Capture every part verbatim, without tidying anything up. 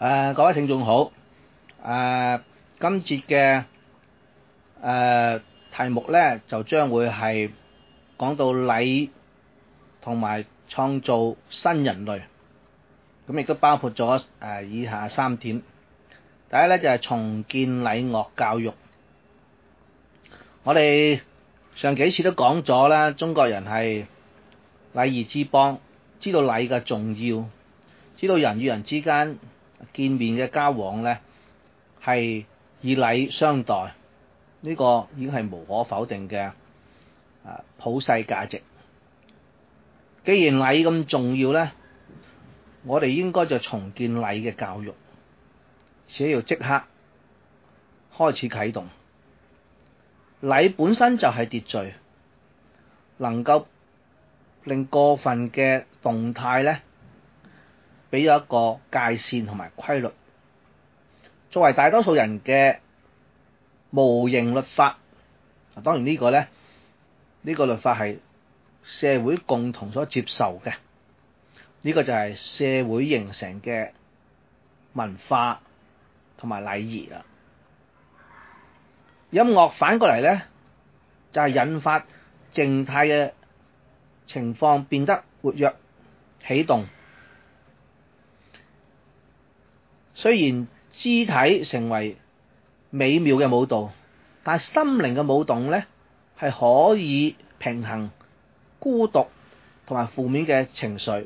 誒，各位聽眾好。誒，今節嘅誒題目咧，就將會係講到禮同埋創造新人類，咁亦都包括咗誒以下三點。第一咧就係重建禮樂教育。我哋上幾次都講咗啦，中國人係禮儀之邦，知道禮嘅重要，知道人與人之間見面嘅交往咧係以禮相待，呢個已經係無可否定嘅啊普世價值。既然禮咁重要咧，我哋應該就重建禮嘅教育，而且要即刻開始啟動。禮本身就係秩序，能夠令過分嘅動態咧俾咗一個界線同埋規律。作為大多數人嘅無形律法，當然呢個咧呢個律法係社會共同所接受嘅，呢個就係社會形成嘅文化同埋禮儀啦。音樂反過嚟咧，就係引發靜態嘅情況變得活躍起動。雖然肢體成為美妙嘅舞蹈，但係心靈嘅舞動咧係可以平衡孤獨同埋負面嘅情緒，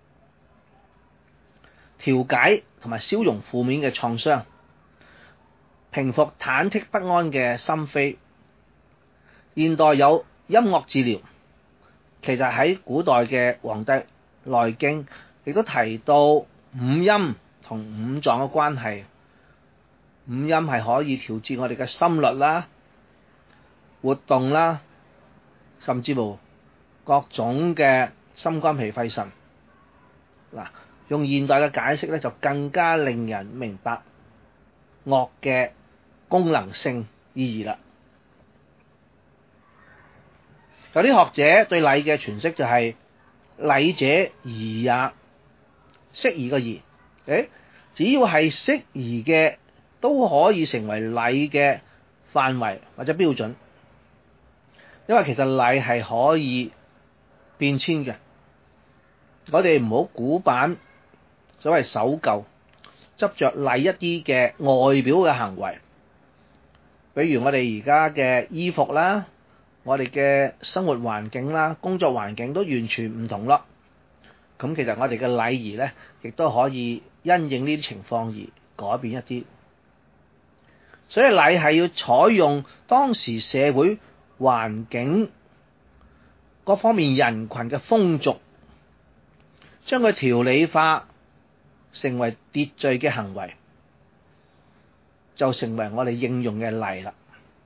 調解同埋消融負面嘅創傷，平復忐忑不安嘅心扉。現代有音樂治療，其實喺古代嘅《黃帝內經》亦都提到五音同五臟嘅關係。五音係可以調節我哋嘅心率啦、活動啦，甚至乎各種嘅心肝脾肺腎。嗱，用現代嘅解釋咧，就更加令人明白樂嘅功能性意義啦。有啲學者對禮嘅詮釋就係、是、禮者宜也，適宜嘅宜。誒，只要係適宜嘅，都可以成為禮嘅範圍或者標準。因為其實禮係可以變遷嘅，我哋唔好古板，所謂守舊，執着禮一啲嘅外表嘅行為，比如我哋而家嘅衣服啦，我哋嘅生活環境啦，工作環境都完全唔同咯。咁其實我哋嘅禮儀咧，亦都可以因應呢啲情況而改變一啲。所以禮係要採用當時社會環境各方面人群嘅風俗，將佢條理化，成為秩序嘅行為，就成為我哋應用嘅禮啦。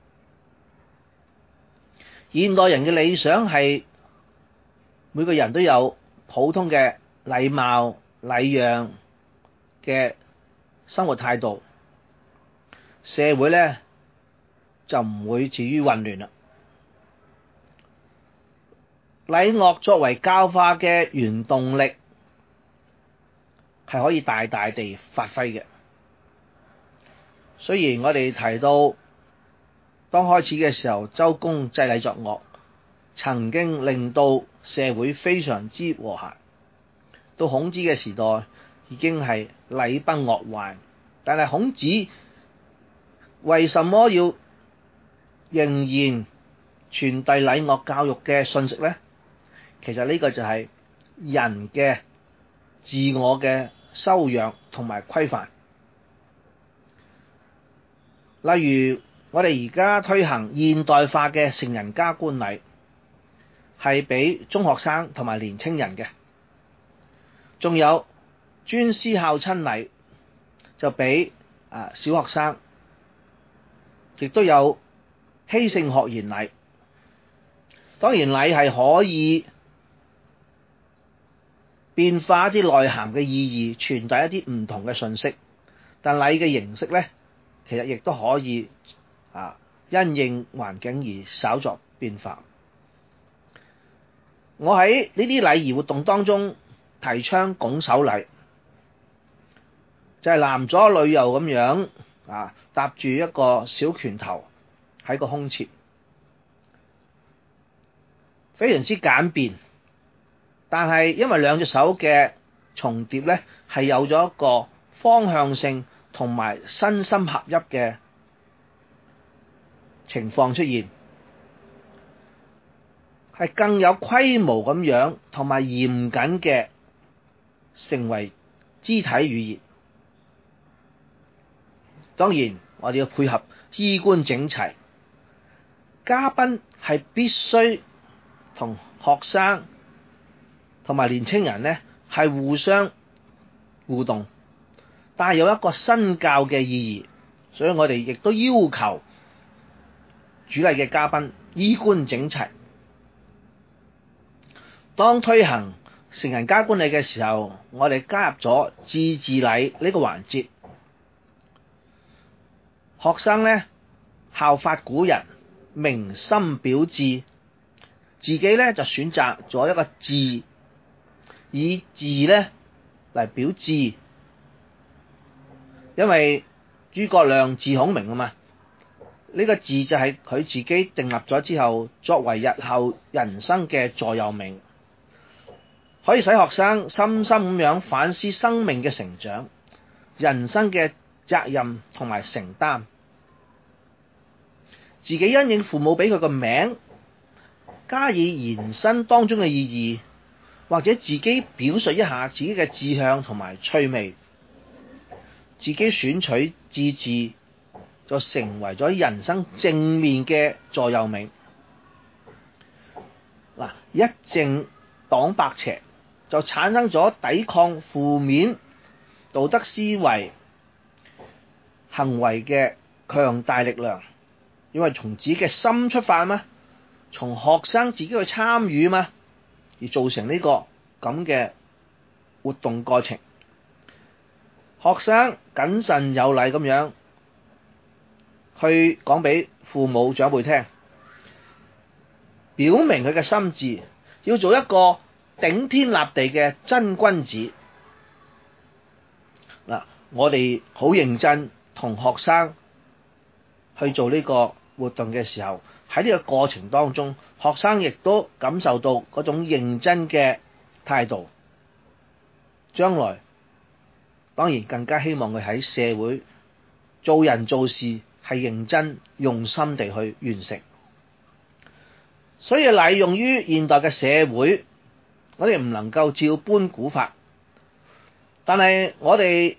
現代人嘅理想係每個人都有普通嘅禮貌禮讓嘅生活態度，社會咧就唔會至於混亂啦。禮樂作為教化嘅原動力，係可以大大地發揮嘅。雖然我哋提到當開始嘅時候，周公制禮作樂，曾經令到社會非常之和諧。到孔子嘅時代，已經係禮崩樂壞。但係孔子為什麼要仍然傳遞禮樂教育嘅信息呢？其實呢個就係人嘅自我嘅修養同埋規範。例如我哋而家推行現代化嘅成人加冠禮，係俾中學生同埋年青人嘅。仲有尊師孝親禮，就俾啊小學生，亦都有希聖學賢禮。當然禮係可以變化一啲內涵嘅意義，傳遞一啲唔同嘅信息。但禮嘅形式咧，其實亦都可以啊因應環境而稍作變化。我喺呢啲禮儀活動當中提倡拱手禮， 就係男左女右咁樣啊，搭住一個小拳頭喺個胸前，非常之簡便。但係因為兩隻手嘅重疊咧，係有咗一個方向性同埋身心合一嘅情況出現，係更有規模咁樣同埋嚴謹嘅成為肢體語言。當然我哋要配合衣冠整齊，嘉賓係必須同學生同埋年青人呢係互相互動，但係有一個身教嘅意義，所以我哋亦都要求主禮嘅嘉賓衣冠整齊。當推行成人加冠禮嘅時候，我哋加入咗致辭禮呢個環節，學生呢效法古人，明心表致，自己呢就選擇咗一個致，以致呢嚟表致，因為諸葛亮致孔明啊嘛，呢、這個致就係佢自己訂立咗之後，作為日後人生嘅座右銘，可以使學生深深咁樣反思生命嘅成長、人生嘅責任同埋承擔，自己因應父母俾佢個名，加以延伸當中嘅意義，或者自己表述一下自己嘅志向同埋趣味，自己選取致辭就成為咗人生正面嘅座右銘。嗱，一正擋百邪，就產生咗抵抗負面道德思維行為嘅強大力量，因為從自己嘅心出發嘛，從學生自己去參與嘛，而造成呢個咁嘅活動過程。學生謹慎有禮咁樣去講俾父母長輩聽，表明佢嘅心志，要做一個頂天立地嘅真君子。嗱，我哋好認真同學生去做呢個活動嘅時候，喺呢個過程當中，學生亦都感受到嗰種認真嘅態度。將來當然更加希望佢喺社會做人做事係認真用心地去完成。所以禮用於現代嘅社會，我哋唔能夠照搬古法，但係我哋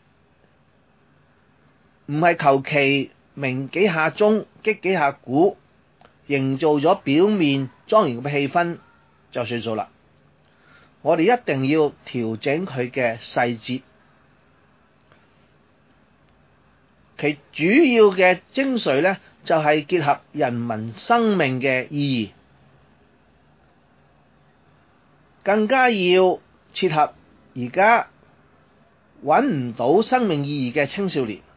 唔係求其鳴幾下鐘擊幾下鼓，營造咗表面莊嚴嘅氣氛就算數啦。我哋一定要調整佢嘅細節，其主要嘅精髓呢，就係結合人民生命嘅意義，更加要切合而家揾唔到生命意義嘅青少年，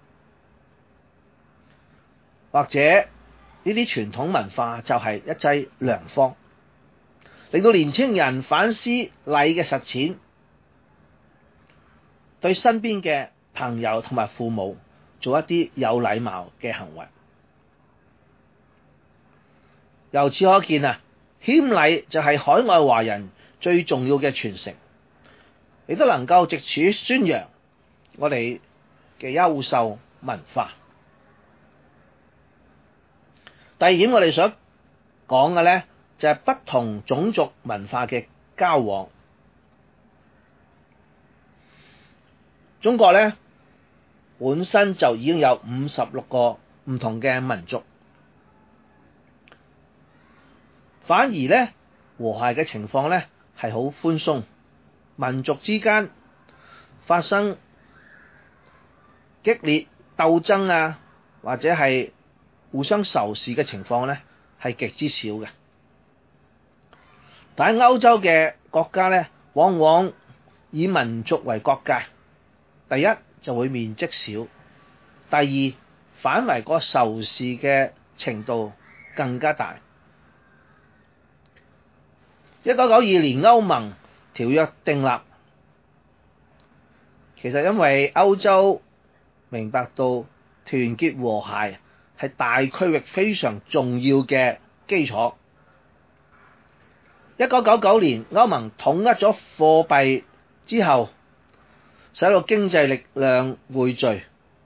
或者呢啲傳統文化就係一劑良方，令到年青人反思禮嘅實踐，對身邊嘅朋友同埋父母做一啲有禮貌嘅行為。由此可見啊，謙禮就係海外華人最重要嘅傳承，亦都能夠藉此宣揚我哋嘅優秀文化。第二點我哋想講嘅呢，就係不同種族文化嘅交往。中國呢本身就已經有五十六個唔同嘅民族，反而呢和諧嘅情況呢係好寬鬆，民族之間發生激烈鬥爭啊，或者係互相仇視嘅情況呢係極之少嘅。但喺歐洲嘅國家呢，往往以民族為國界，第一就會面積少，第二反為個仇視嘅程度更加大。一九九二年歐盟條約訂立， 其實因為歐洲明白到團結和諧係大區域非常重要嘅基礎。一九九九年歐盟統一咗貨幣之後，使到經濟力量匯聚，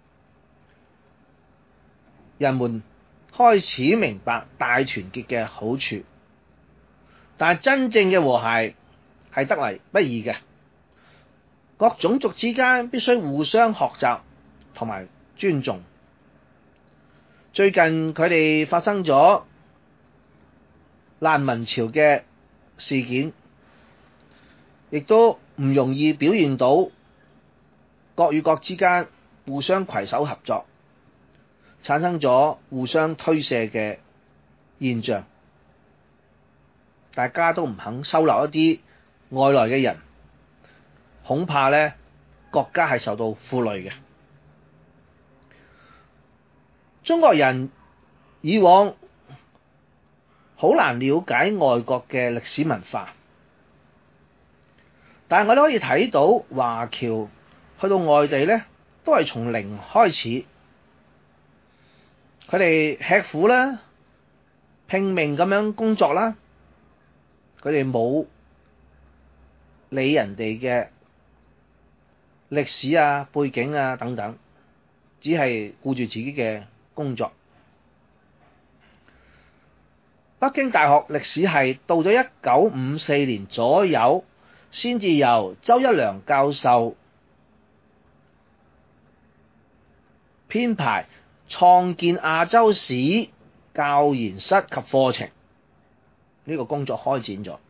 人們開始明白大團結嘅好處。但係真正嘅和諧係得嚟不易嘅，各種族之間必須互相學習同埋尊重。最近佢哋發生咗難民潮嘅事件，亦都唔容易表現到國與國之間互相攜手合作，產生咗互相推卸嘅現象。大家都唔肯收留一啲外來嘅人，恐怕咧國家係受到負累嘅。中國人以往好難了解外國嘅歷史文化，但係我哋可以睇到華僑去到外地咧，都係從零開始，佢哋吃苦啦，拼命咁樣工作啦。佢哋冇理人哋嘅歷史啊、背景啊等等，只係顧住自己嘅工作。北京大學歷史系到咗一九五四年左右，先至由周一良教授編排創建亞洲史教研室及課程。呢個工作開展咗，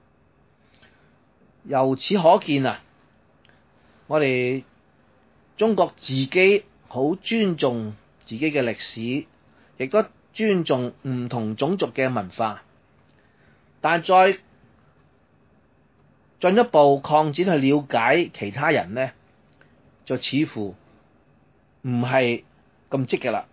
由此可見啊，我哋中國自己好尊重自己嘅歷史，亦都尊重唔同種族嘅文化，但再進一步擴展去了解其他人呢，就似乎唔係咁積極啦。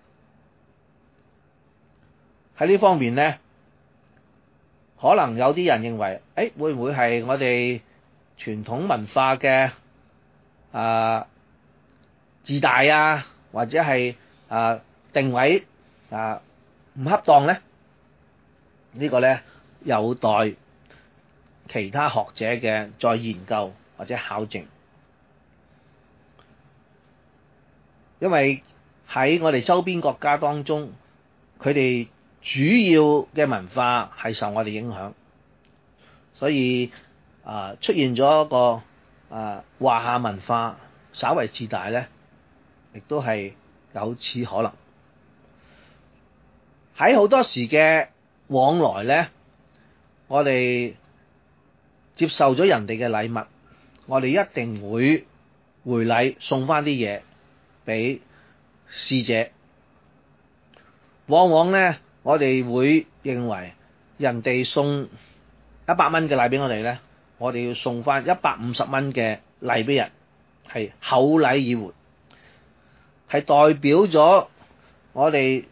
喺呢方面呢，可能有啲人認為，誒會唔會係我哋傳統文化嘅啊自大啊，或者係啊定位啊唔恰當咧？呢個咧有待其他學者嘅再研究或者考證，因為喺我哋周邊國家當中，佢哋主要嘅文化係受我哋影響，所以啊出現咗一個啊華夏文化稍為自大咧，亦都係有此可能。喺好多時嘅往來咧，我哋接受咗人哋嘅禮物，我哋一定會回禮送翻啲嘢俾使者。往往咧，我哋會認為人哋送一百蚊嘅禮俾我哋咧，我哋要送翻一百五十蚊嘅禮俾人，係厚禮以回，係代表咗我哋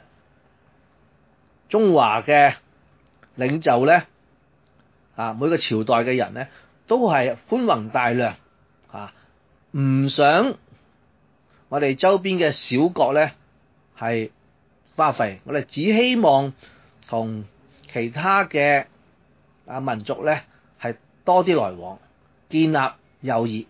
中華嘅領袖咧，啊每個朝代嘅人咧都係寬宏大量，啊唔想我哋周邊嘅小國咧係花費，我哋只希望同其他嘅啊民族咧係多啲來往，建立友誼。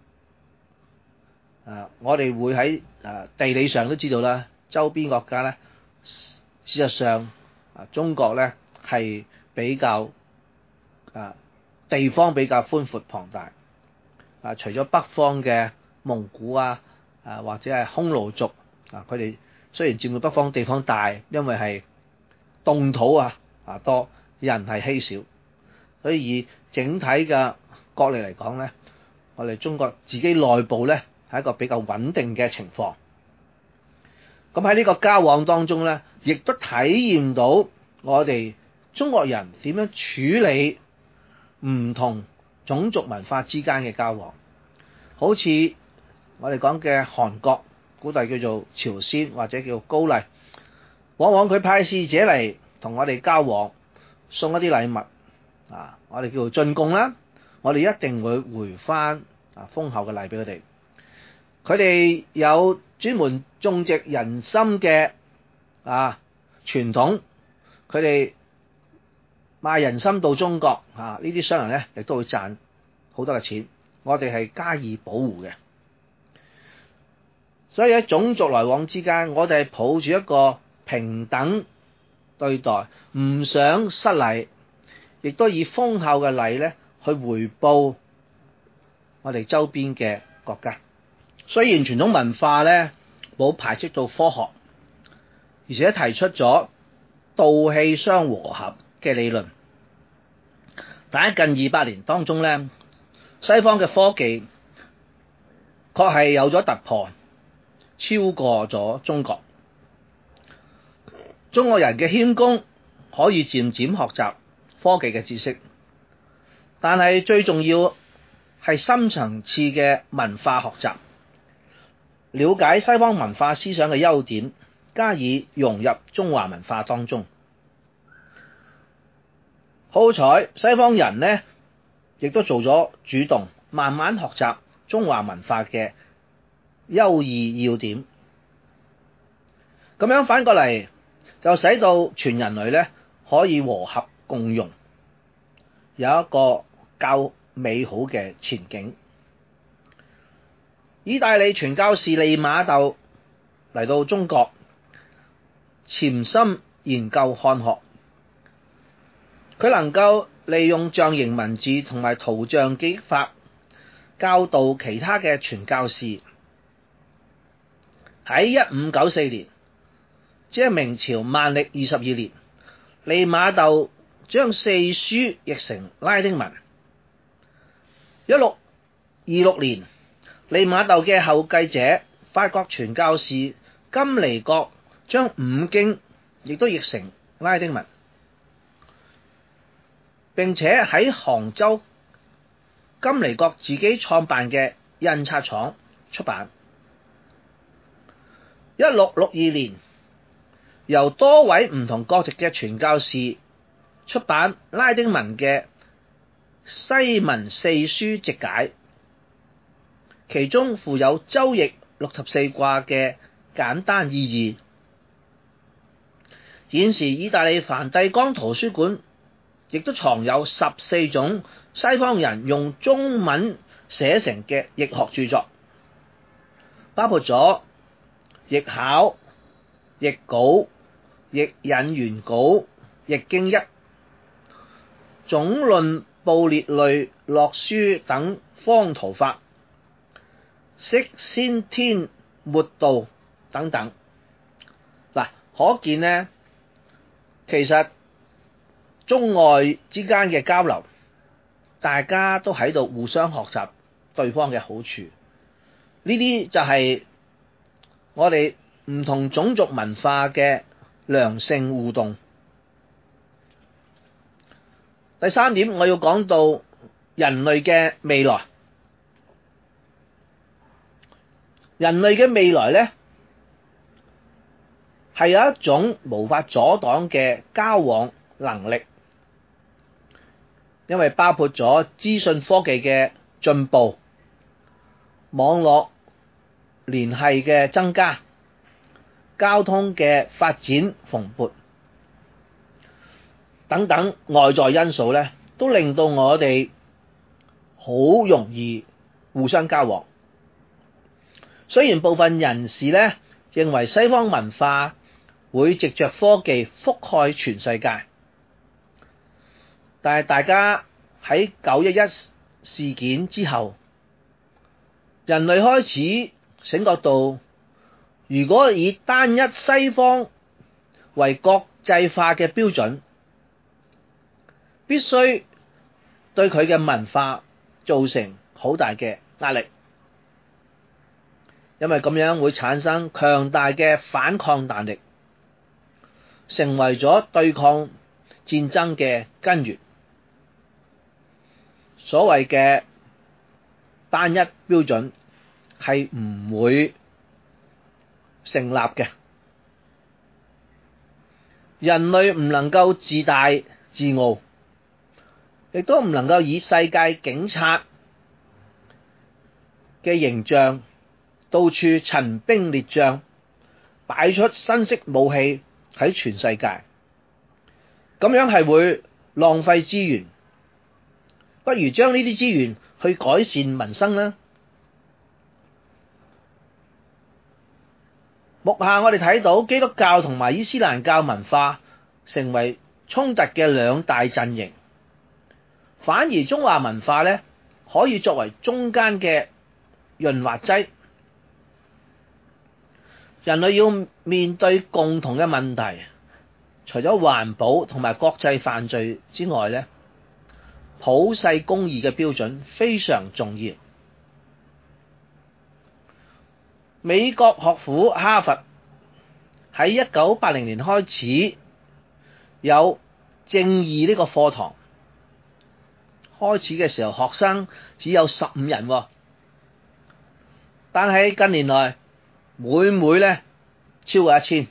啊，我哋會喺啊地理上都知道啦，周邊國家咧，事實上啊中國咧係比較啊地方比較寬闊龐大。啊，除咗北方嘅蒙古啊，啊或者係匈奴族啊，佢哋雖然佔據北方地方大，因為係凍土啊啊多，人係稀少，所以以整體嘅國力嚟講咧，我哋中國自己內部咧係一個比較穩定嘅情況。咁喺呢個交往當中咧，亦都體驗到我哋中國人點樣處理唔同種族文化之間嘅交往。好似我哋講嘅韓國，古代叫做朝鮮或者叫做高麗，往往佢派使者嚟同我哋交往，送一啲禮物啊，我哋叫做進貢啦，我哋一定會回翻啊豐厚嘅禮俾佢哋。佢哋有專門種植人參嘅啊傳統，佢哋賣人參到中國啊，呢啲商人咧亦都會賺好多嘅錢，我哋係加以保護嘅。所以喺種族來往之間，我哋係抱住一個平等對待，唔想失禮，亦都以豐厚嘅禮咧去回報我哋周邊嘅國家。雖然傳統文化咧冇排斥到科學，而且提出咗道氣相和合嘅理論，但喺近二百年當中咧，西方嘅科技確係有咗突破，超過咗中國。中國人嘅謙恭可以漸漸學習科技嘅知識，但係最重要係深層次嘅文化學習，了解西方文化思想嘅優點，加以融入中華文化當中。好彩西方人呢亦都做咗主動，慢慢學習中華文化嘅優異要點，咁樣反過嚟就使到全人類咧可以和合共融，有一個較美好嘅前景。意大利傳教士利瑪竇嚟到中國，潛心研究漢學，佢能夠利用象形文字同埋圖像記憶法，教導其他嘅傳教士。喺一五九四年，即係明朝萬曆二十二年，利瑪竇將四書譯成拉丁文。一六二六年，利瑪竇嘅後繼者法國傳教士金尼國將五經亦都譯成拉丁文，並且喺杭州金尼國自己創辦嘅印刷廠出版。一六六二年，由多位唔同國籍嘅傳教士出版拉丁文嘅西文四書直解，其中附有周易六十四卦嘅簡單意義。現時意大利梵蒂岡圖書館亦都藏有十四種西方人用中文寫成嘅易學著作，包括咗易考、易稿、易引原稿、易經一、總論布列類洛書等方圖法、釋先天末道等等。嗱，可見呢，其實中外之間嘅交流，大家都喺度互相學習對方嘅好處。呢啲就係我哋唔同種族文化嘅良性互動。第三點，我要講到人類嘅未來。人類嘅未來呢，係有一種無法阻擋嘅交往能力，因為包括咗資訊科技嘅進步、網絡聯繫嘅增加、交通嘅發展蓬勃等等外在因素咧，都令到我哋好容易互相交往。雖然部分人士咧認為西方文化會藉着科技覆蓋全世界，但係大家喺九一一事件之後，人類開始醒覺到，如果以單一西方為國際化嘅標準，必須對佢嘅文化造成好大嘅壓力，因為咁樣會產生強大嘅反抗彈力，成為咗對抗戰爭嘅根源。所謂嘅單一標準係唔會成立嘅。人類唔能夠自大自傲，亦都唔能夠以世界警察嘅形象，到處陳兵列將，擺出新式武器喺全世界，咁樣係會浪費資源，不如將呢啲資源去改善民生啦。目下我哋睇到基督教同埋伊斯蘭教文化成為衝突嘅兩大陣營，反而中華文化呢，可以作為中間嘅潤滑劑。人類要面對共同嘅問題，除咗環保同埋國際犯罪之外呢，普世公義嘅標準非常重要。美國學府哈佛喺一九八零年開始有正義呢個課堂，開始嘅時候學生只有十五人，但係近年來每每咧超過一千，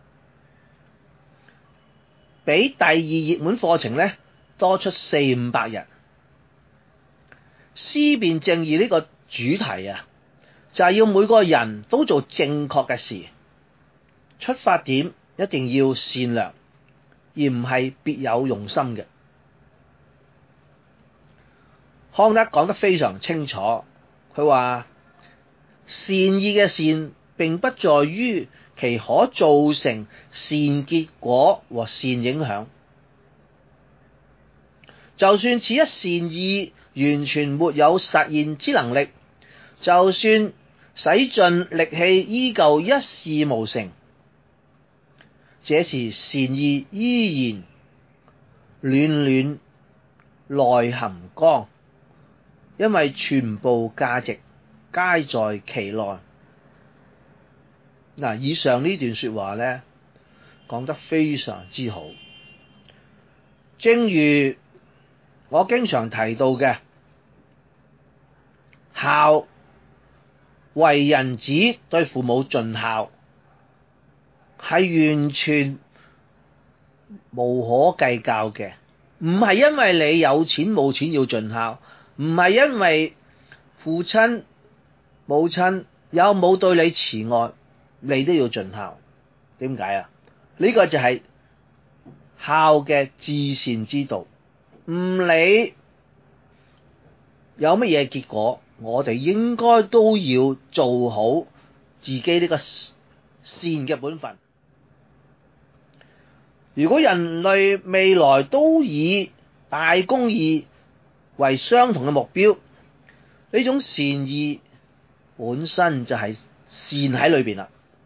比第二熱門課程咧多出四五百人。思辨正義呢個主題啊，就係要每個人都做正確嘅事，出發點一定要善良，而唔係別有用心嘅。康德講得非常清楚，佢話善意嘅善並不在於其可造成善結果和善影響，就算此一善意完全沒有實現之能力，就算使盡力氣依舊一事無成，這時善意依然暖暖內含光，因為全部價值皆在其內。嗱，以上呢段說話呢，講得非常之好。正如我經常提到嘅，孝，為人子對父母盡孝，係完全無可計較嘅，唔係因為你有錢冇錢要盡孝，唔係因為父親母親有冇對你慈愛，你都要盡孝。點解啊？呢個就係孝嘅至善之道。唔理有乜嘢結果，我哋應該都要做好自己呢個善嘅本分。如果人類未來都以大公義為相同嘅目標，呢種善意本身就係善喺裏邊啦。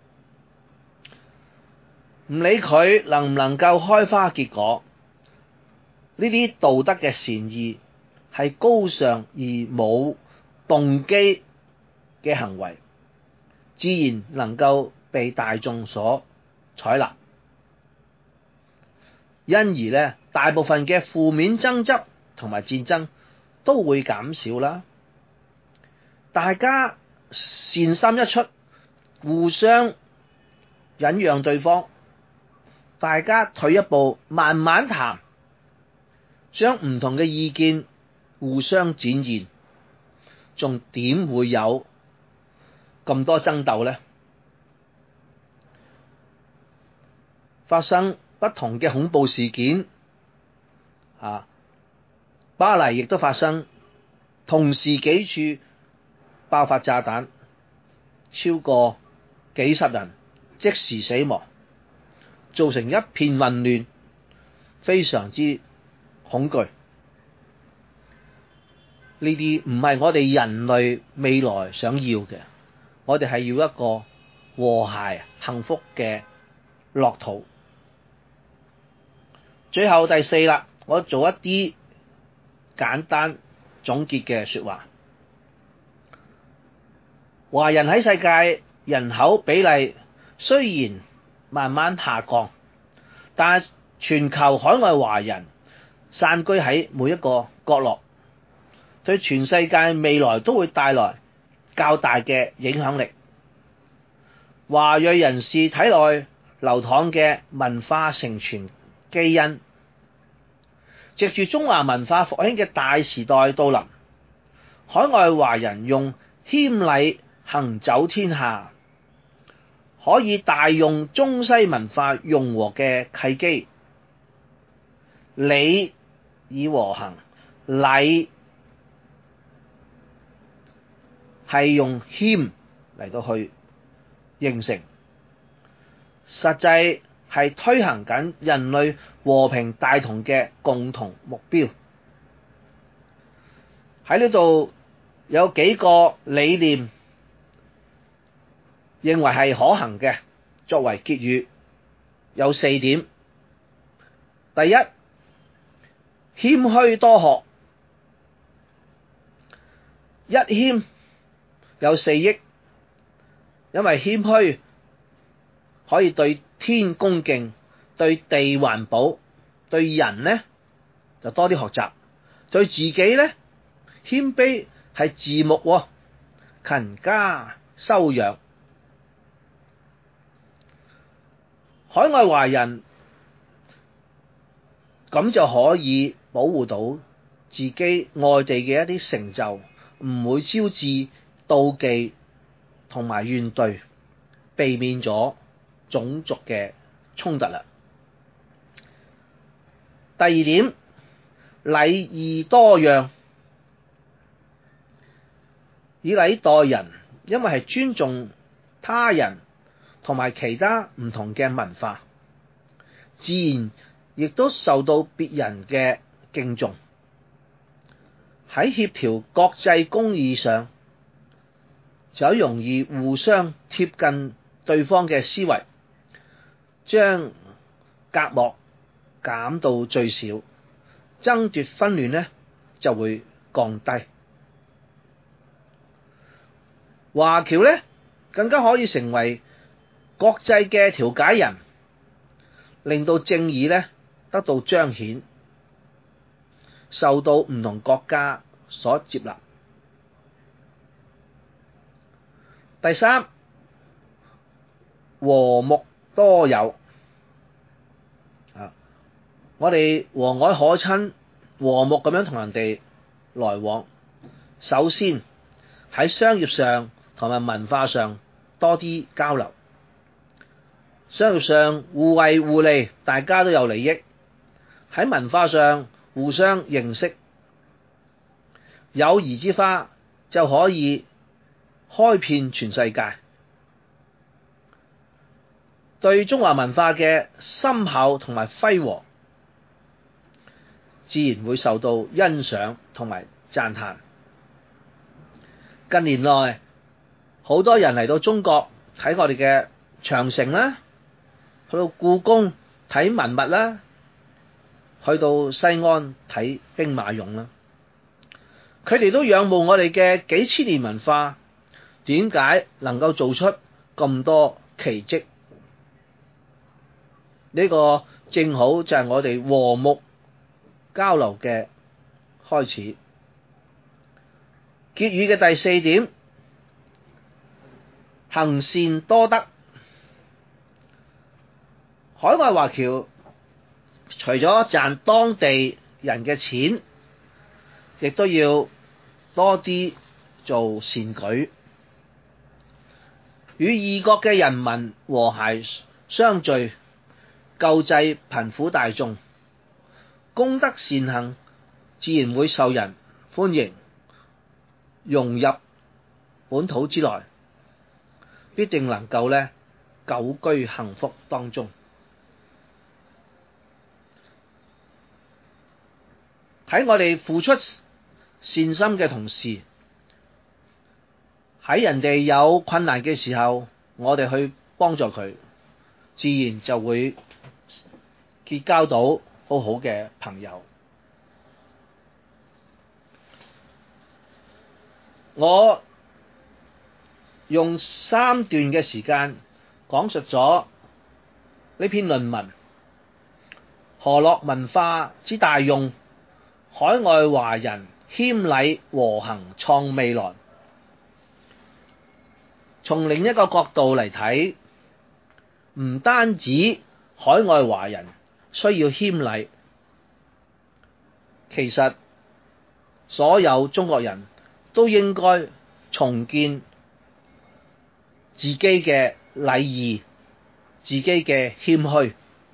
唔理佢能唔能夠開花結果，呢啲道德嘅善意係高尚而冇動機嘅行為，自然能夠被大眾所採納。因而咧，大部分嘅負面爭執同埋戰爭都會減少啦。大家善心一出，互相忍讓對方，大家退一步，慢慢談，將唔同嘅意見互相展現，仲點會有咁多爭鬥呢？發生不同嘅恐怖事件，啊，巴黎亦都發生，同時幾處爆發炸彈，超過幾十人即時死亡，造成一片混亂，非常之恐懼。呢啲唔係我哋人類未來想要嘅，我哋係要一個和諧幸福嘅樂土。最後第四啦，我做一啲簡單總結嘅說話。華人喺世界人口比例雖然慢慢下降，但係全球海外華人散居喺每一個角落，對全世界未來都會帶來較大嘅影響力。華裔人士體內流淌嘅文化承傳基因，藉住中華文化復興嘅大時代到臨，海外華人用謙禮行走天下，可以大用中西文化融合嘅契機。禮以和行，禮係用謙嚟到去形成，實際係推行緊人類和平大同嘅共同目標。喺呢度有幾個理念認為係可行嘅，作為結語有四點。第一，謙虛多學。一謙有四益，因為謙虛可以對天恭敬，對地環保，對人呢就多啲學習，對自己呢謙卑係自牧喎，勤加修養。海外華人咁就可以保護到自己外地嘅一啲成就，唔會招致妒忌同埋怨懟，避免咗種族嘅衝突啦。第二點，禮義多讓。以禮待人，因為係尊重他人同埋其他唔同嘅文化，自然亦都受到別人嘅敬重。喺協調國際公義上，就容易互相貼近對方嘅思維，將隔膜減到最少，爭奪紛亂呢就會降低。華僑呢更加可以成為國際嘅調解人，令到正義呢得到彰顯，受到唔同國家所接納。第三，和睦多友。啊，我哋和藹可親，和睦咁樣同人哋來往。首先喺商業上同埋文化上多啲交流，商業上互惠互利，大家都有利益。喺文化上互相認識，友誼之花就可以開遍全世界，對中華文化嘅深厚同埋輝煌，自然會受到欣賞同埋讚嘆。近年來，好多人嚟到中國睇我哋嘅長城啦，去到故宮睇文物啦，去到西安睇兵馬俑啦，佢哋都仰慕我哋嘅幾千年文化，點解能夠做出咁多奇蹟？呢個正好就係我哋和睦交流嘅開始。結語嘅第四點，行善多德。海外華僑除咗賺當地人嘅錢，亦都要多啲做善舉，與異國嘅人民和諧相聚，救濟貧苦大眾，功德善行，自然會受人歡迎，融入本土之內，必定能夠呢久居幸福當中。喺我哋付出善心嘅同時，喺人哋有困難嘅時候，我哋去幫助佢，自然就會結交到好好嘅朋友。我用三段嘅時間講述咗呢篇論文，河洛文化之大用，海外華人謙禮和行創未來。從另一個角度嚟睇，唔單止海外華人需要謙禮，其實所有中國人都應該重建自己嘅禮儀，自己嘅謙虛。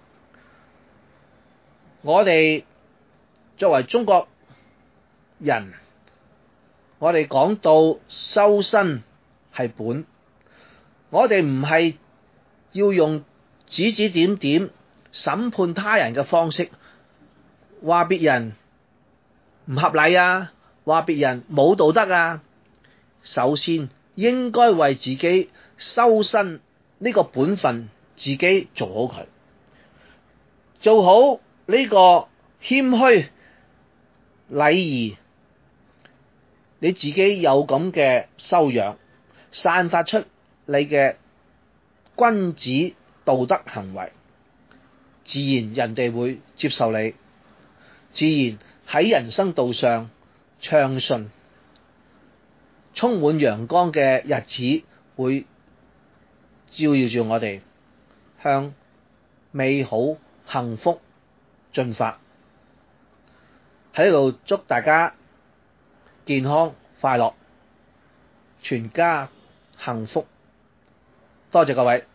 我哋作為中國人，我哋講到修身係本，我哋唔係要用指指點點審判他人嘅方式，話別人唔合禮啊，話別人冇道德啊。首先應該為自己修身呢個本分，自己做好佢，做好呢個謙虛禮儀，你自己有咁嘅修養，散發出你嘅君子道德行為，自然人哋會接受你，自然喺人生道上暢順，充滿陽光嘅日子會照耀住我哋，向美好幸福進發。喺呢度祝大家健康快樂，全家幸福。多謝各位。